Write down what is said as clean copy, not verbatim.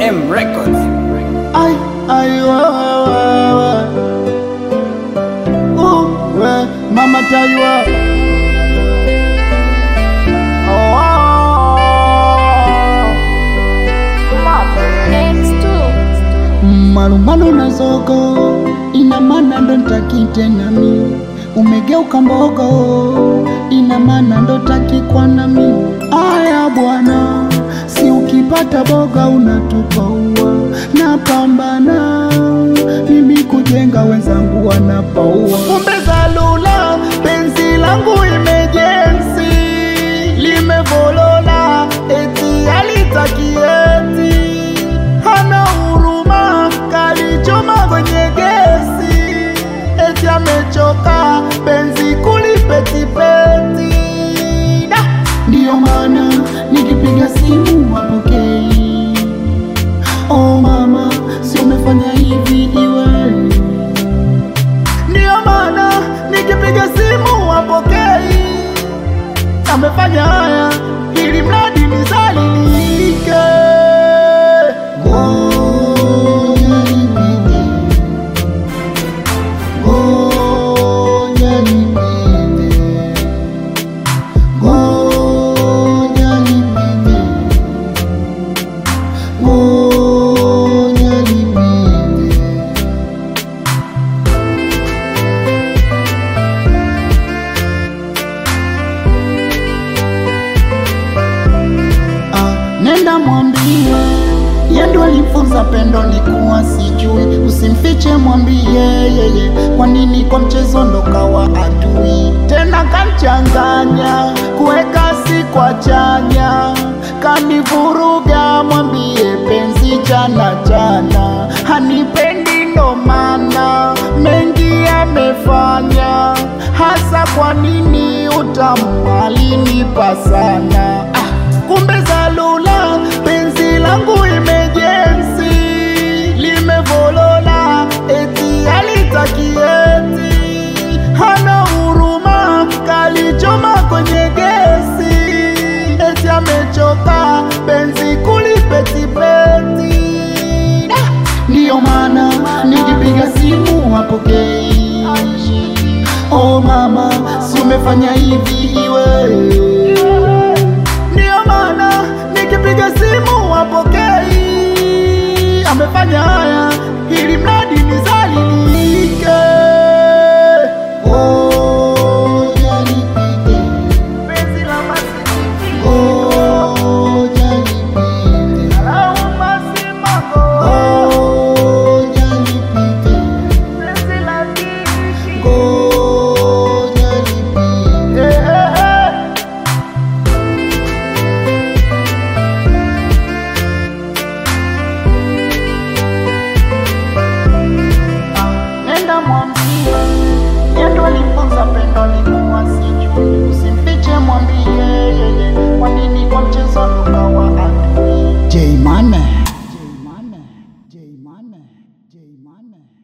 M Records. Ay, ay, we, mama Taiwa. Malumbano na zogo, ina maana ndo nitaki tena mi. Umegeuka mbogo, ina maana ndo taki kwa nami. Aya bwana, si ukipata boga unatupa ua. Napambana mimi kujenga, wenzangu wanapaua. Kumbe zalula, penzi langu emergency limevolola, eti alitaki eti hana huruma, kalichoma kwenye gesi, eti amechoka penzi kulipetipeti. Ndiyo maana nikipiga simu hapokei. Oh mama, si umefanya hivi iwe. Ndiyo maana nikipiga simu hapokei. Amefanya haya ili mradi nizalilike. Nenda mwambie, yendo alifunza pendo ni kuwa sijui. Usimfiche mwambie yeye, kwa nini kwa mchezo ndo kawa adui. Tena kanchanganya, kuweka si kwa chanya. Kanivuruga mwambie penzi jana jana. Hanipendi ndo maana, mengi amefanya. Hasa kwa nini utamu alinipa sana. Kumbe zalula, penzi langu emergency limevolola, eti alitaki eti hana huruma, kalichoma kwenye gesi, eti amechoka penzi kulipetipeti. Ndiyo maana nikipiga simu hapokei. Oh mama, si umefanya hivi iwe. Nikipiga simu hapokei. Amefanya haya ili mradi nizalilike. Oh, janipige penzi la masikitiko. Oh, janipige alauma simango. Oh, janipige penzi la kishiko. Oh, janipige mwambie, yendo alifunza pendo ni kuwa sijui. Usimfiche mwambie yeye, kwa nini kwa mchezo ndo kawa adui. J Mane, J Mane, J Mane, J Mane.